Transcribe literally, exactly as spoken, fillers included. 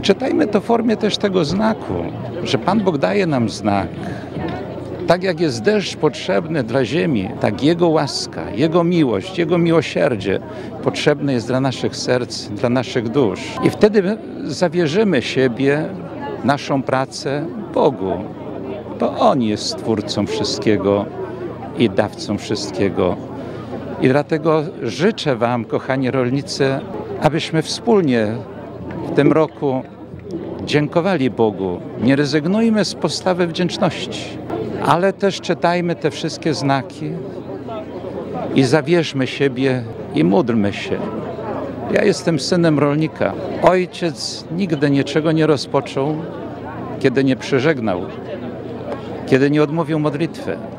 Czytajmy to w formie też tego znaku, że Pan Bóg daje nam znak. Tak jak jest deszcz potrzebny dla ziemi, tak Jego łaska, Jego miłość, Jego miłosierdzie potrzebne jest dla naszych serc, dla naszych dusz. I wtedy zawierzymy siebie, naszą pracę Bogu, bo On jest Stwórcą wszystkiego i dawcą wszystkiego. I dlatego życzę Wam, kochani rolnicy, abyśmy wspólnie w tym roku dziękowali Bogu. Nie rezygnujmy z postawy wdzięczności, ale też czytajmy te wszystkie znaki i zawierzmy siebie i módlmy się. Ja jestem synem rolnika. Ojciec nigdy niczego nie rozpoczął, kiedy nie przyżegnał, kiedy nie odmówił modlitwy.